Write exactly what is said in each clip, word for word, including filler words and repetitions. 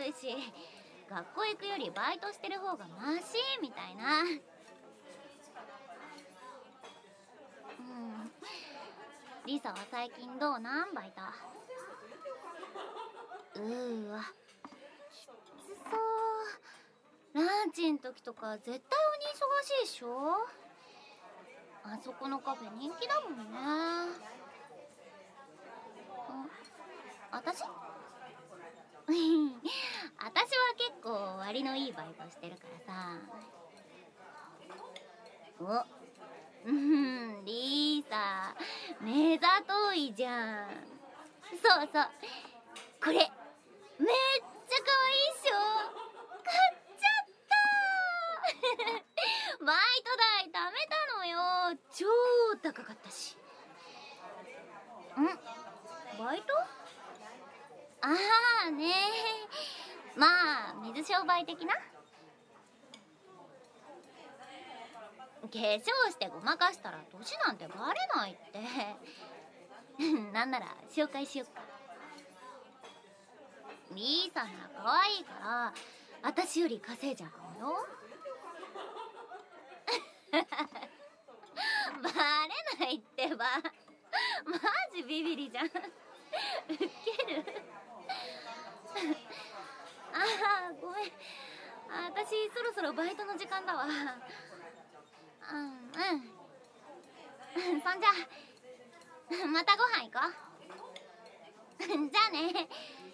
るし、学校行くよりバイトしてる方がマシみたいな。うん。リサは最近どうなんバイト。うーわ、きつそう。ランチん時とか絶対鬼忙しいっしょ。あそこのカフェ人気だもんね。あ、私私は結構割のいいバイトしてるからさ。お、うん、リーサ目ざといじゃん。そうそう、これめっちゃ可愛いっしょ。買っちゃったバイト代貯めたのよ。超高かったし。ん、バイト？ああねー、まあ水商売的な。化粧してごまかしたら年なんてバレないってなんなら紹介しよっか。リーさんなら可愛いから私より稼いじゃうかもよバレないってばマジビビりじゃんウケるああごめん、私そろそろバイトの時間だわ。うんうんそんじゃまたご飯行こうじゃあね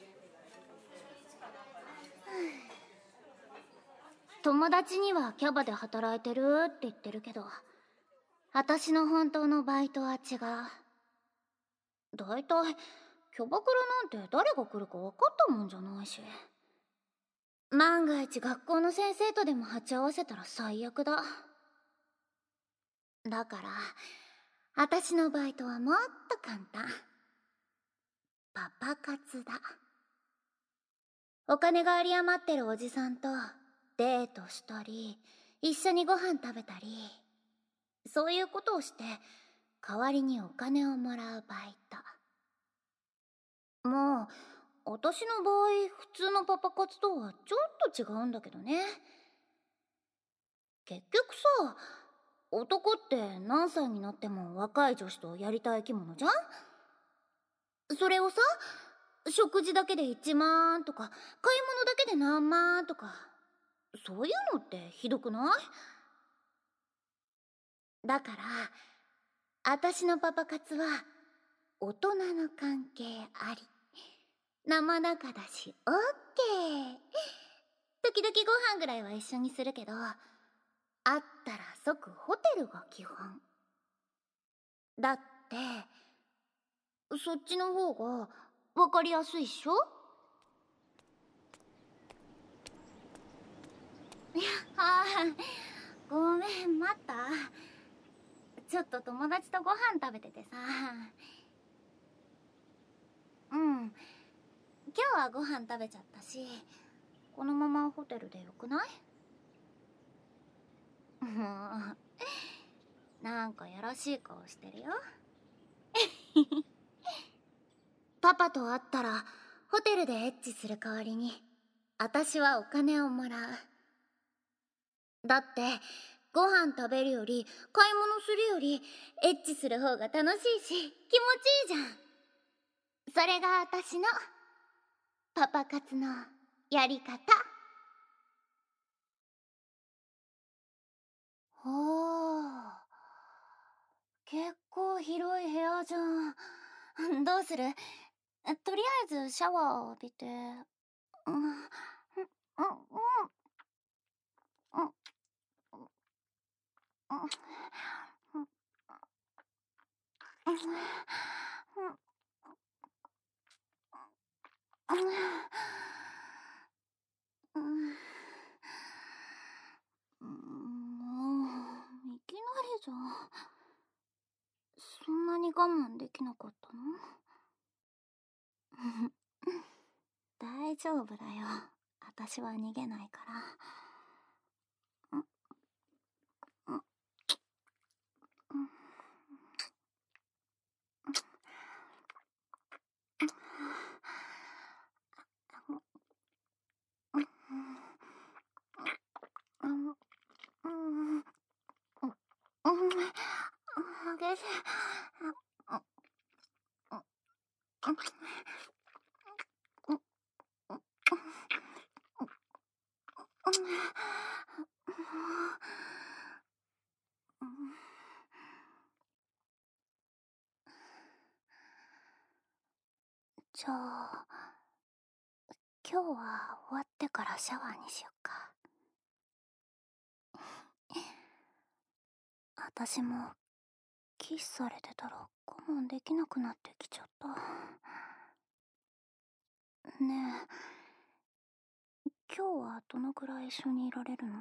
友達にはキャバで働いてるって言ってるけど、私の本当のバイトは違う。だいたいキャバクラなんて誰が来るか分かったもんじゃないし、万が一学校の先生とでも鉢合わせたら最悪だ。だから私のバイトはもっと簡単。パパ活だ。お金が有り余ってるおじさんとデートしたり一緒にご飯食べたり、そういうことをして代わりにお金をもらうバイト。もう私の場合普通のパパ活とはちょっと違うんだけどね。結局さ、男って何歳になっても若い女子とやりたい生き物じゃん。それをさ、食事だけでいちまんとか買い物だけで何万とか、そういうのってひどくない？だから私のパパ活は大人の関係あり、生仲だしオッケー。時々ご飯ぐらいは一緒にするけど、会ったら即ホテルが基本だって。そっちの方が分かりやすいっしょ。いや、あーごめん待った。ちょっと友達とご飯食べててさ。うん、今日はご飯食べちゃったし、このままホテルでよくない？もうなんかやらしい顔してるよパパと会ったらホテルでエッチする代わりに私はお金をもらう。だってご飯食べるより買い物するよりエッチする方が楽しいし気持ちいいじゃん。それが私のパパ活のやり方。はあ、結構広い部屋じゃん。どうする？とりあえずシャワー浴びて。うんうんうんうんもういきなりじゃそんなに我慢できなかったの？大丈夫だよ、私は逃げないから。 激しい。じゃあ今日は終わってからシャワーにしよっか。私もキスされてたら我慢できなくなってきちゃった。ねえ、今日はどのくらい一緒にいられるの？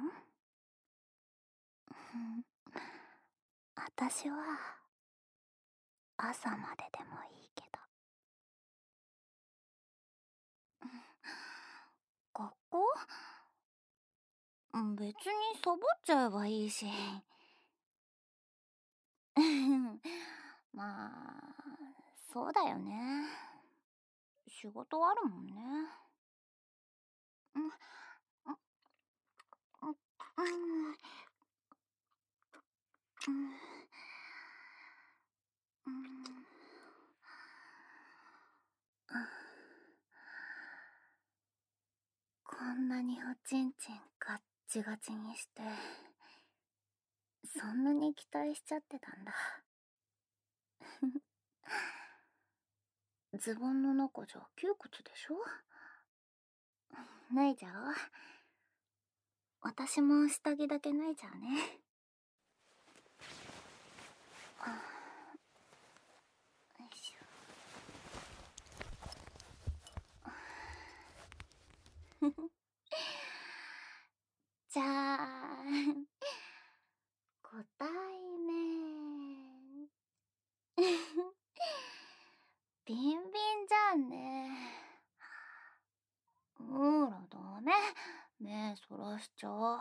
私は朝まででもいいけど。学校？別にサボっちゃえばいいし。まあそうだよね。仕事あるもんね。うんうんうんこんなにおちんちんガッチガチにしてそんなに期待しちゃってたんだ。ズボンの中じゃ窮屈でしょ。脱いじゃおう。私も下着だけ脱いじゃうね。よいしょ。じゃあご対面。ビンビンじゃんね。ほらダメ、目そらしちゃう。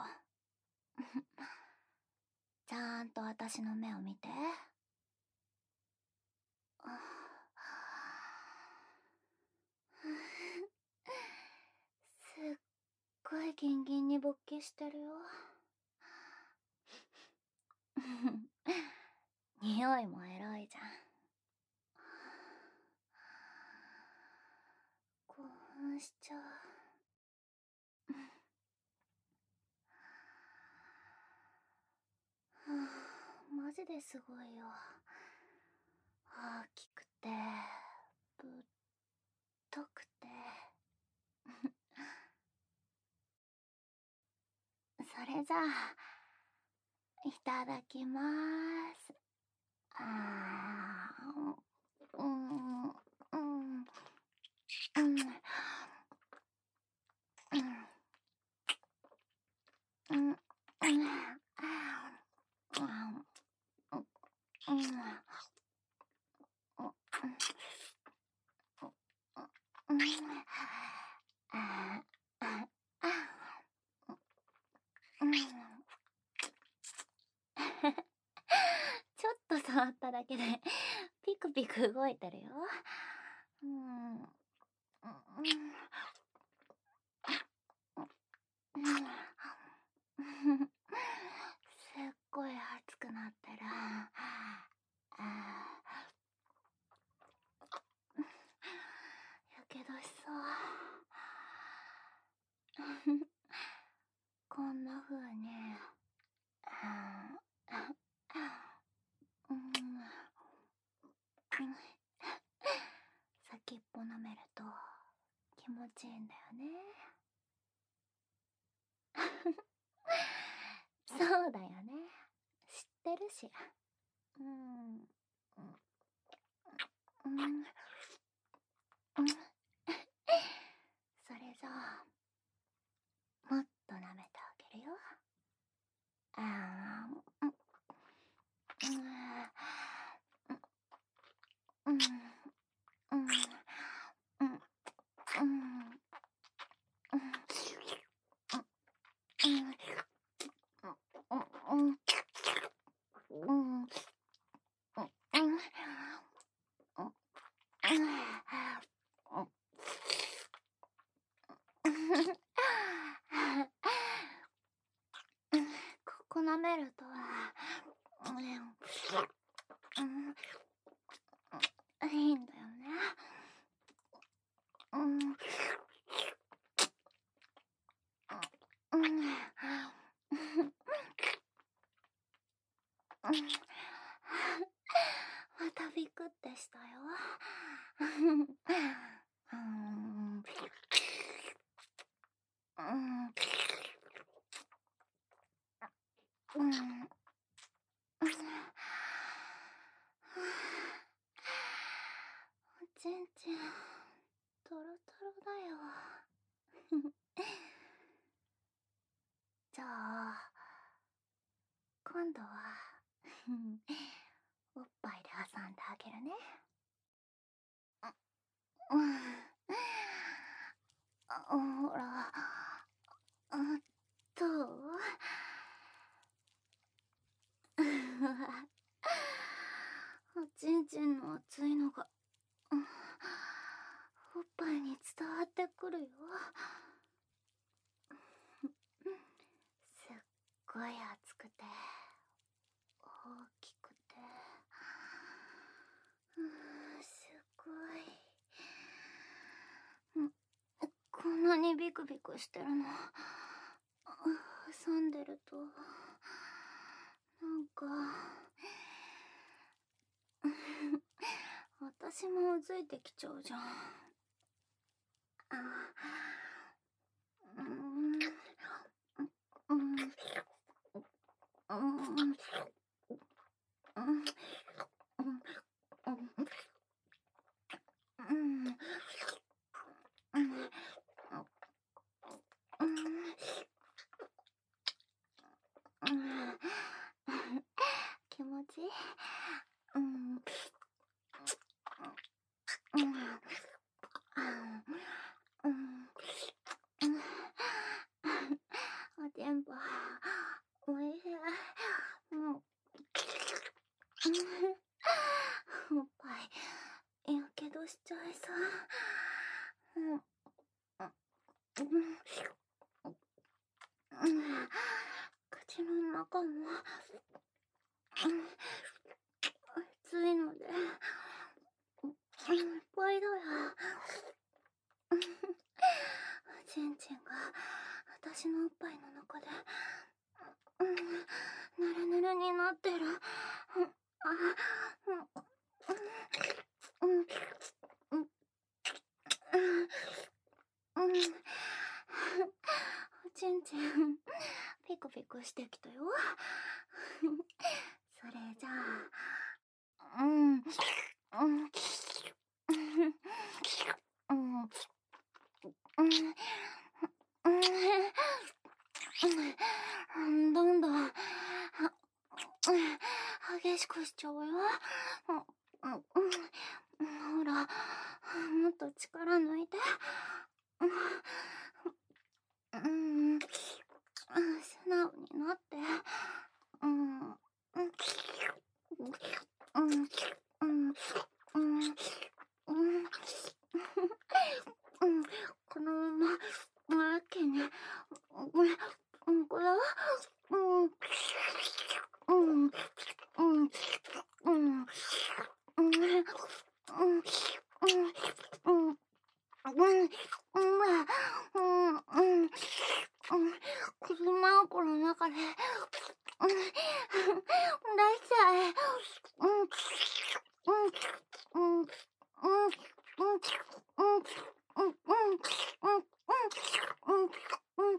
ちゃんと私の目を見て。すっごいギンギンに勃起してるよ。匂いもエロいじゃん。興奮しちゃう。マジですごいよ。大きくてぶっとくてそれじゃあいただきまーす。あーうんうんうんうんうんちょっと触っただけでピクピク動いてるよ。うんうんすっごい熱くなってる。やけどしそう。こんな風に先っぽ舐めると気持ちいいんだよね。そうだよね、知ってるし。うんうんうんそれじゃあもっと舐めてあげるよ。あーうんうんうんうんうんここ舐めるといいんだよね。うん。うん。またビクってしたよ。うん。うん。うん。おちんちん、トロトロだよ。じゃあ、今度は、おっぱいで挟んであげるね。うん。ほら、どう？おちんちんの熱いのが、おっぱいに伝わってくるよ。すっごい熱くて、大きくて、うん、すごい。こんなにビクビクしてるの、挟んでると、なんか、私もうずいてきちゃうじゃん。あ、うん、うん、うん、うん、うん、気持ちいい。うん、うん、うん、おてんぱ、おいしい。うん、おっぱい、やけどしちゃいそう。うん、うん、口の中も、熱いので、いっぱいだよ。ちんちんが私のおっぱいの中で、うん、ぬるぬるになってる。あ、うん、うん、うん、うん、おちんちんピクピクしてきたよ。それじゃあ、うん、うん、うん、うん、うん、どんどん激しくしちゃうよ。ほら、もっと力抜いて。うん、素直になって。うん、うん、うん、うん、うん、うん、このまま、一気に、これ、これ、うん、うん、うん、うん、うん、うん、うん、うん、うん、うん、車箱の中で、うん、出しちゃえ。うん、うん、うん、うん、うん、うん、うん、うん、うん、うん、うん、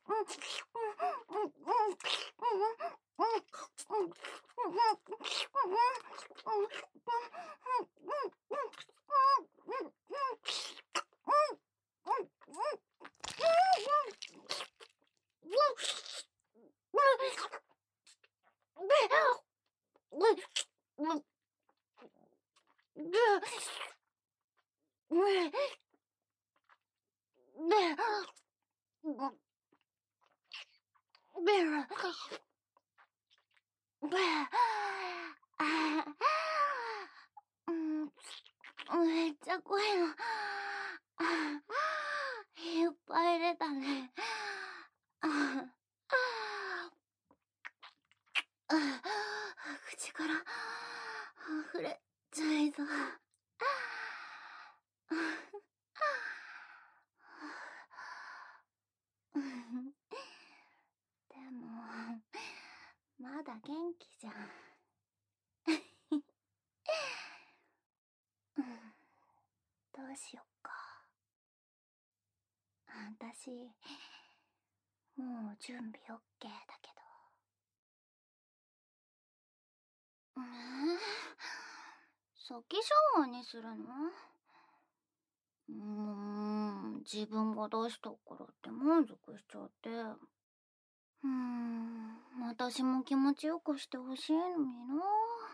めっちゃ濃いの。いっぱい出たね。 まだ元気じゃん。うん、どうしよっか。私、もう準備オッケーだけど。えー、先シャワーにするの？うーん、自分が出したからって満足しちゃって。うーん、私も気持ちよくしてほしいのにな。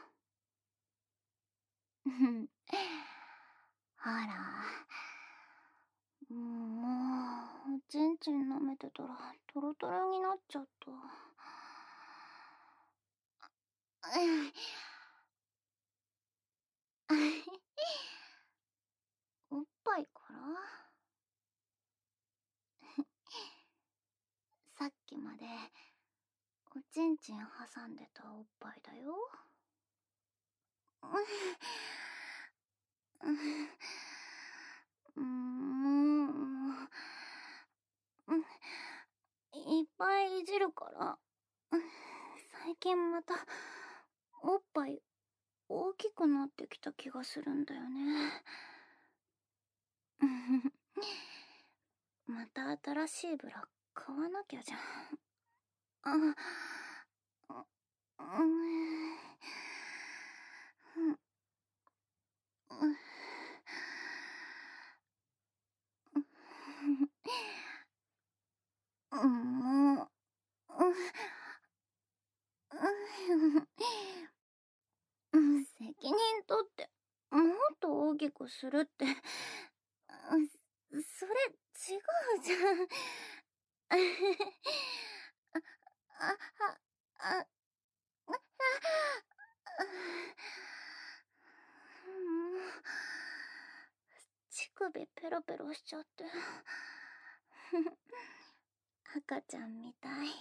ほら、もう、おちんちん舐めてたらトロトロになっちゃった。おっぱいからさっきまでおちんちん挟んでたおっぱいだよ。うん、もう、いっぱいいじるから、最近またおっぱい大きくなってきた気がするんだよね。また新しいブラ買わなきゃじゃん。あ、うん、うん、うん、もう、うん、責任取ってもっと大きくするって、それ違うじゃん。あ、あ、あ、あ、乳首ペロペロしちゃって。赤ちゃんみたい。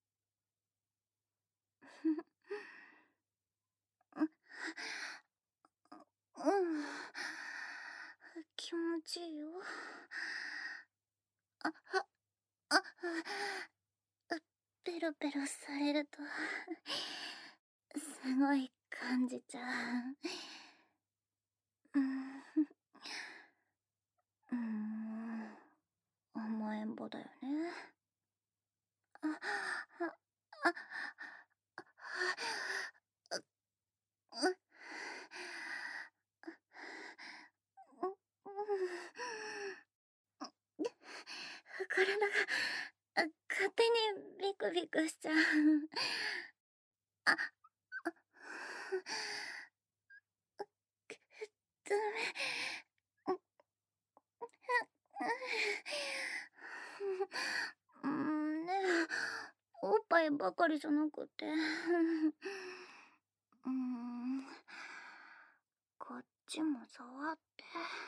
うん、気持ちいいよ。あ、は、あ、ペロペロされるとすごい感じちゃう。うん、うん、甘えん坊だよね。あ、あ、あ、あ、う、体が勝手にビクビクしちゃう。あ、あ、ダメ。うん、ねえ、おっぱいばかりじゃなくて。うん、こっちも触って。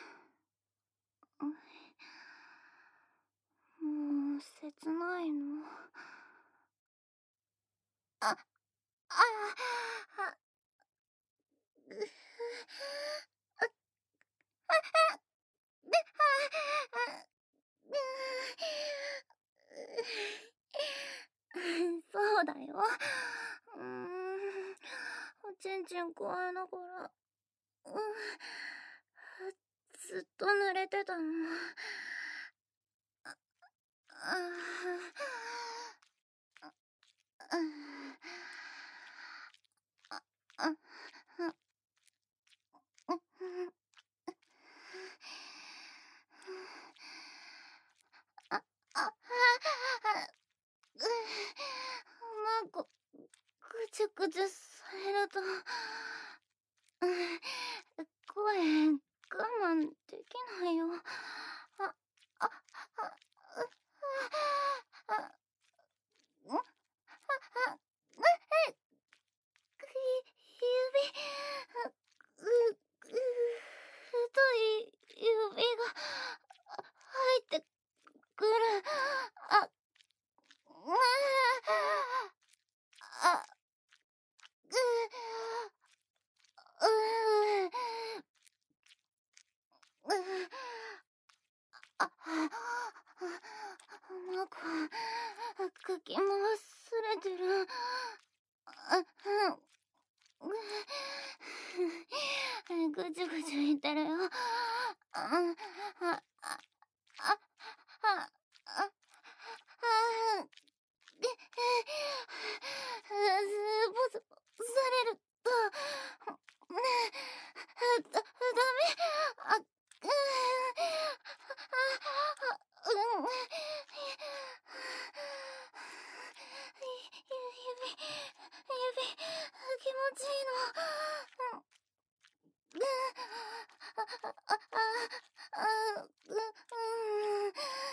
もう切ないの。あ、あ、あ、う、そうだよ。うーん、おちんちんくわえながら、うん、ずっと濡れてたの。あ、あ、あ、あ、あ、あ、うまくぐちゅぐちゅされると、声我慢できないよ。あ、あ、あ、あ、あ、ん、あ、あ、指、う、う、太い指が入ってくる。あ、あ、う、う、う、 ぐちゅぐちゅ言ってるよ。あ、あ、あ、あ、あ、あ、あ、で、スポスポされると、だ、ダメ。あ、うん、うん、指、指、気持ちいいの。うん、あ、あ、あ、あ、う、うん、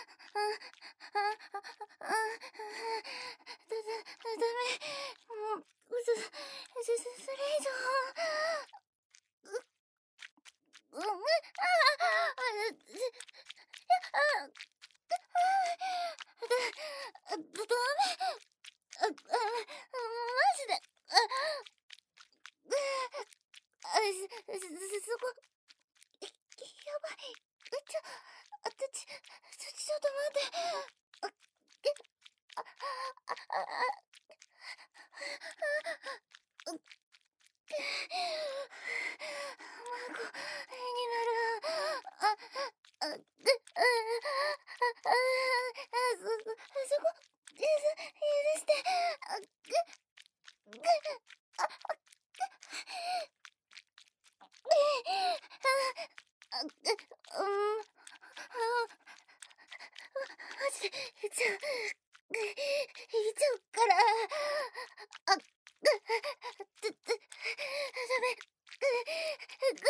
あ、あ、だ、だ、ダメ。もう、そ、そ、それ以上、う、うん、あ、あ、あ、だ、だ、ダメ。あ、あ、マジで。あ、あ、そ、そ、そこ、やばい。ちょ、あ、ちょ、ちょ、ちょっと待って。あ、あ、あ、あ、あ、マコ、になる。あ、あ、あ、あ、あ、そ、そこ、許して。あ、あ、あ、うん、マジで言っちゃう。言っちゃうから。あ、だ、だ、だ、ダメ。来る。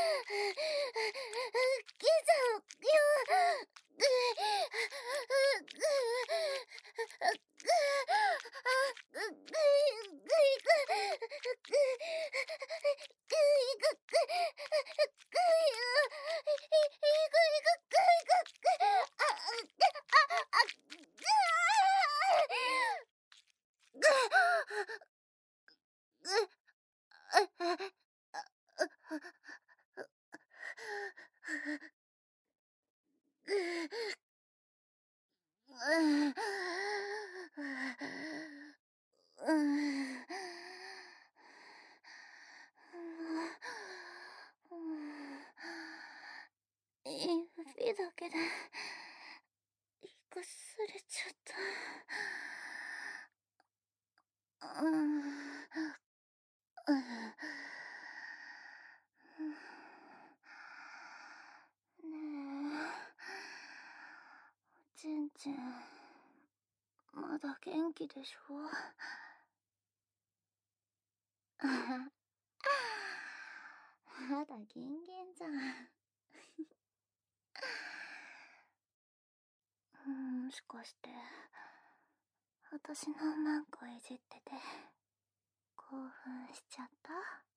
来ちゃうよ。指だけでイカすれちゃった。うん、うん、ねえ、ちんちん、まだ元気でしょ？まだギンギンじゃん。もしかして私のマンコいじってて興奮しちゃった？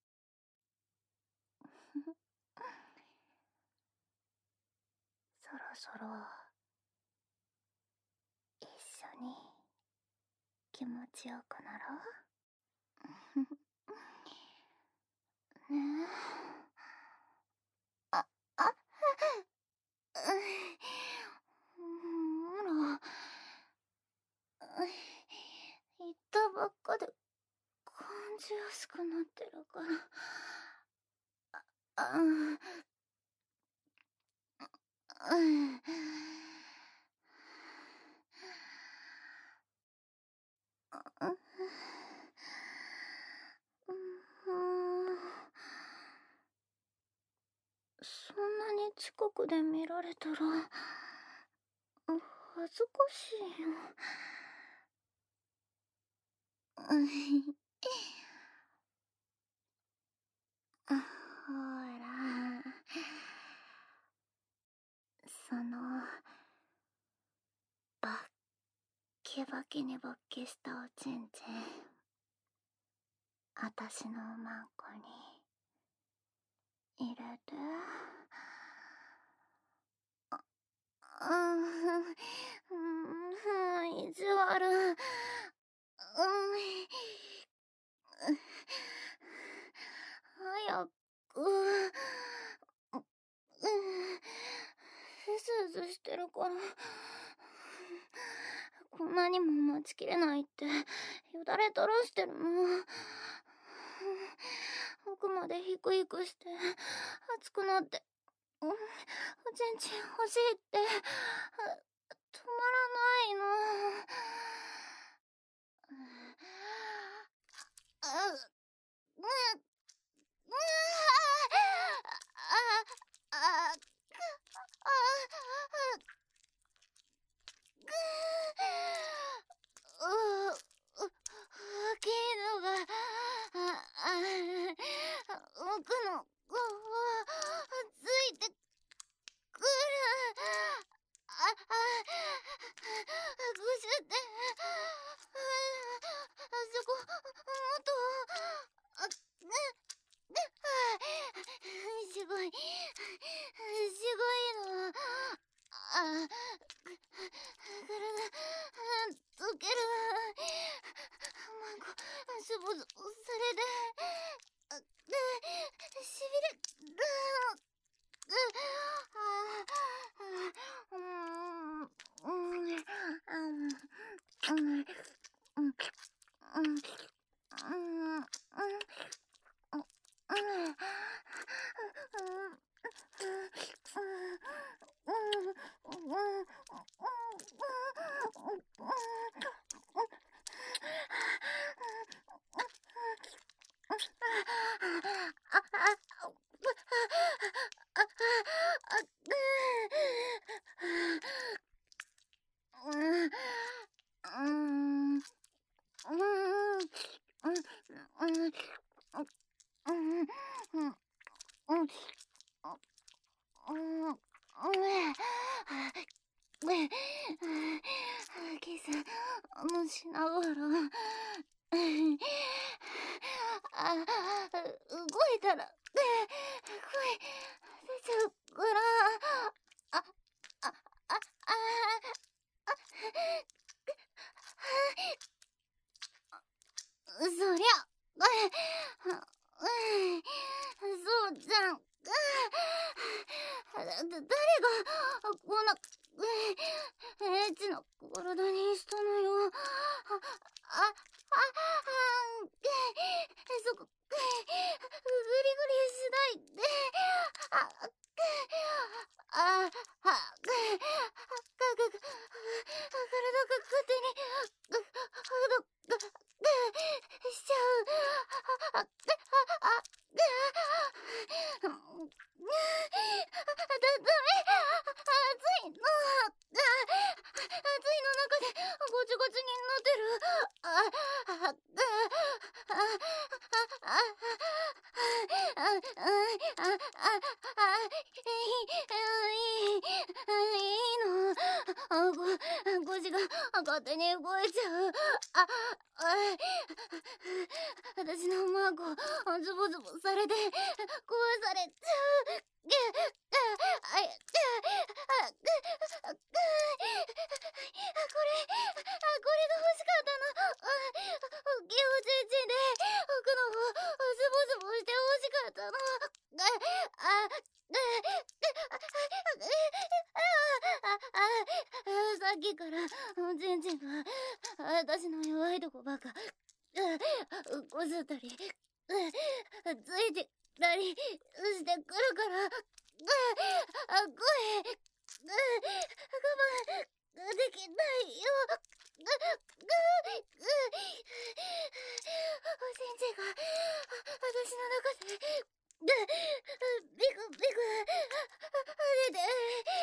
そろそろ一緒に気持ちよくなろう？ねえ。あ、あ、うん、ほら、言ったばっかで感じやすくなってるから。あ、うん、うん。そんなに近くで見られたら恥ずかしいよ。ほら、そのバッキバキに勃起したおちんちん、あたしのマンコに入れて。うん、うん、意地悪。うん、早く。うん、うずうずしてるから、ここんなにも待ちきれないってよだれ垂らしてるの。奥までヒクヒクして熱くなって、うん、おちんちん欲しいって止まらないの。あうあああ大きいのが奥のついてくる。ああぐしゅってあそこもっとすごいすごいの。あ体溶ける。しぼそれでしびれる。キスもしながらあ動いたら声出ちゃうから、ああああそりゃそうじゃん。誰がこんなエッチな体にしたのよ。あああそこグリグリしないで。あああかか体が勝手にしちゃう。ああだ、ダメ。熱いの。熱いの中でごちごちになってる。ああああああいいの。腰が勝手に動いちゃう。ああ私のマークをズボズボされて壊されちゃう。あいこれこれが欲しかったの。大きいおちんちんで奥の方ズボズボして欲しかったの。あさっきからおちんちんが私の弱いとこばっかこすったりついてたりしてくるから、声我慢できないよ。おちんちんが私の中でビクビク出て、それが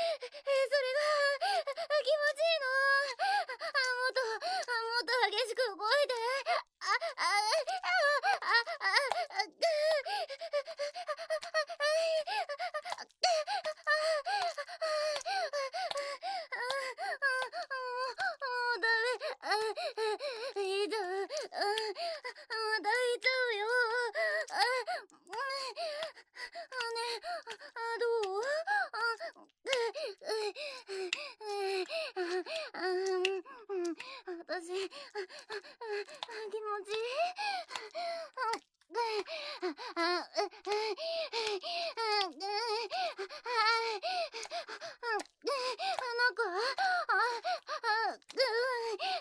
気持ちいいの。もっともっと激しく動いて。ああ私気持ちいい。なんか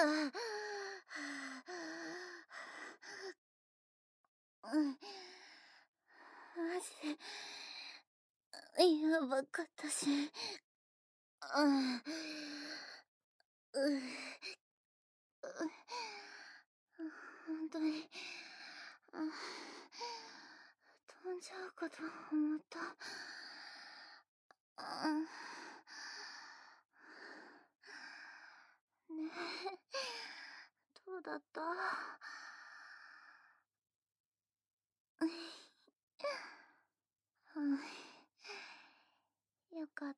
うん、マジでやばかったし、うん、うう本当に飛んじゃうかと思った。ねえ、どうだった？よかった。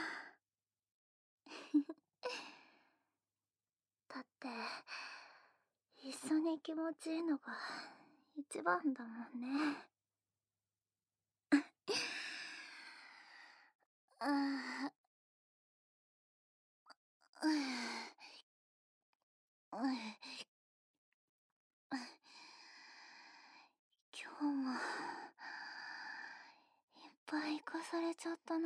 だって一緒に気持ちいいのが一番だもんね。ああ、うん、今日もいっぱい生かされちゃったな。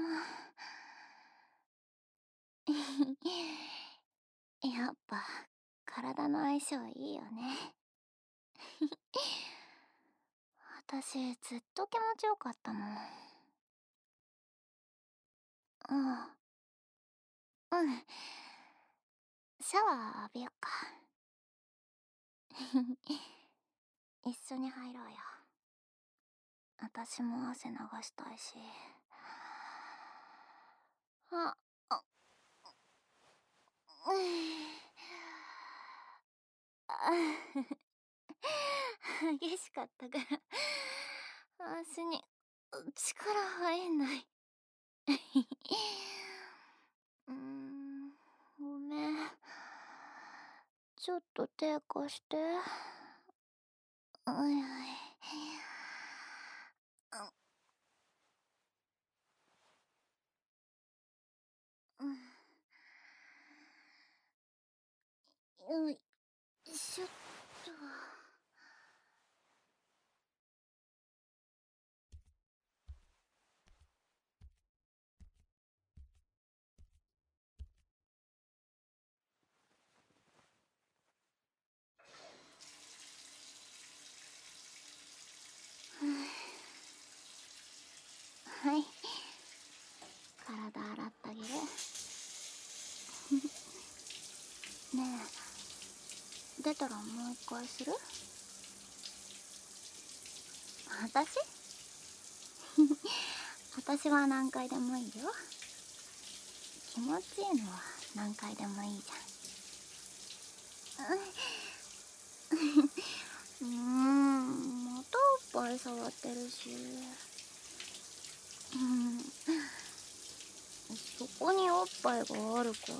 やっぱ体の相性いいよね。私ずっと気持ちよかったもん。うん、うん、シャワー浴びよっか。一緒に入ろうよ。私も汗流したいし。あ、あ、うん。あ、激しかったから足に力入んない。うーん、ごめん。ちょっと手貸して。おいおい。うん、よいしょっと。はい、体洗ってあげる。ねえ、出たらもう一回する？私？私は何回でもいいよ。気持ちいいのは何回でもいいじゃん。うーん、またおっぱい触ってるし。うん、そこにおっぱいがあるからって、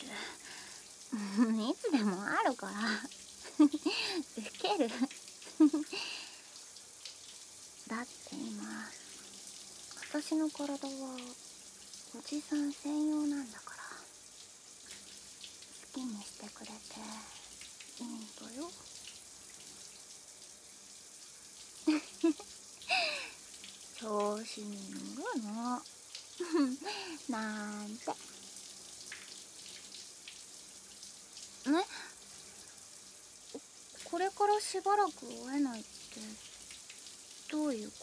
いつでもあるから。ウケる。だって今私の体はおじさん専用なんだから、好きにしてくれていいんだよ。調子に乗るの。なんて。ね、これからしばらく会えないってどういうこと？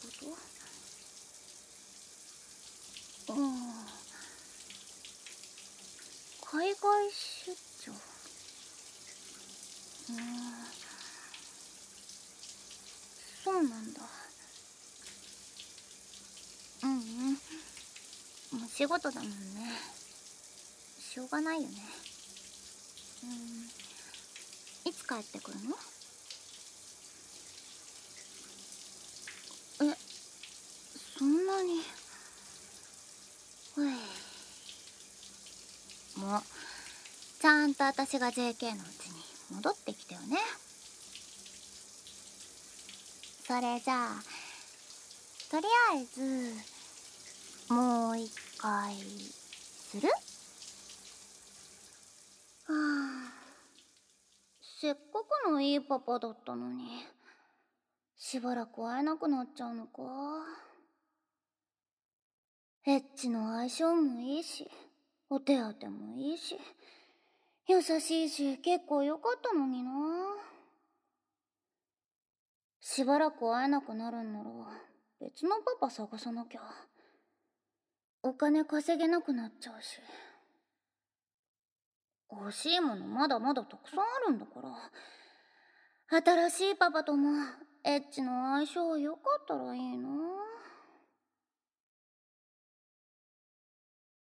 うん、海外出張。うん、そうなんだ。うんうん、もう仕事だもんね。しょうがないよね。うん、いつ帰ってくるの？え、そんなに。ほい、もうちゃんと私が ジェーケー のうちに戻ってきてよね。それじゃあとりあえずもう一回する？はあ、せっかくのいいパパだったのにしばらく会えなくなっちゃうのか。エッチの相性もいいしお手当もいいし、 優しいし結構良かったのにな。しばらく会えなくなるんなら別のパパ探さなきゃ。お金稼げなくなっちゃうし。欲しいものまだまだたくさんあるんだから、新しいパパともエッチの相性良かったらいいな。